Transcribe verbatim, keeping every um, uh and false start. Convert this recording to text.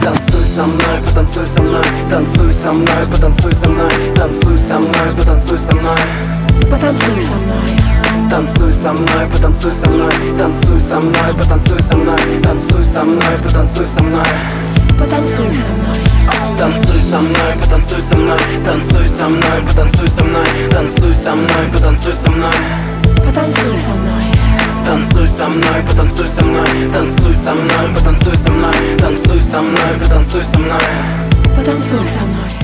Танцуй со мной, потанцуй со мной, танцуй со мной, потанцуй со мной, танцуй со мной, потанцуй со мной, Потанцуй со мной. танцуй со мной, потанцуй со мной, танцуй со мной, потанцуй со мной, танцуй со мной, потанцуй со мной, Потанцуй со мной. танцуй со мной, потанцуй со мной, танцуй со мной, потанцуй со мной, танцуй со мной, потанцуй со мной, Потанцуй со мной. танцуй со мной, потанцуй со мной, танцуй со мной, потанцуй со мной, танцуй со мной, потанцуй со мной. Потанцуй со мной.